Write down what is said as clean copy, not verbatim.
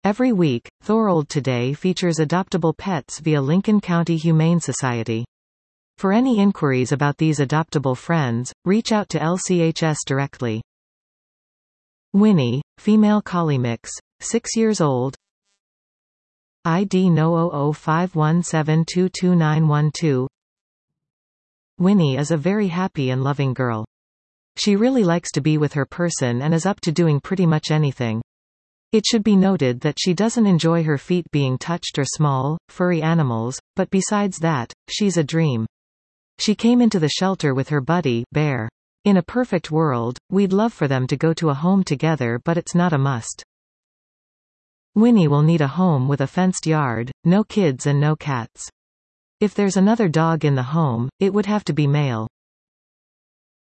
Every week, Thorold Today features adoptable pets via Lincoln County Humane Society. For any inquiries about these adoptable friends, reach out to LCHS directly. Winnie, female collie mix, 6 years old. ID No0051722912. Winnie is a very happy and loving girl. She really likes to be with her person and is up to doing pretty much anything. It should be noted that she doesn't enjoy her feet being touched or small, furry animals, but besides that, she's a dream. She came into the shelter with her buddy, Bear. In a perfect world, we'd love for them to go to a home together, but it's not a must. Winnie will need a home with a fenced yard, no kids and no cats. If there's another dog in the home, it would have to be male.